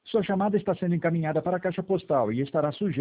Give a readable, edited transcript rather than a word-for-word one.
Sua chamada está sendo encaminhada para a caixa postal e estará sujeita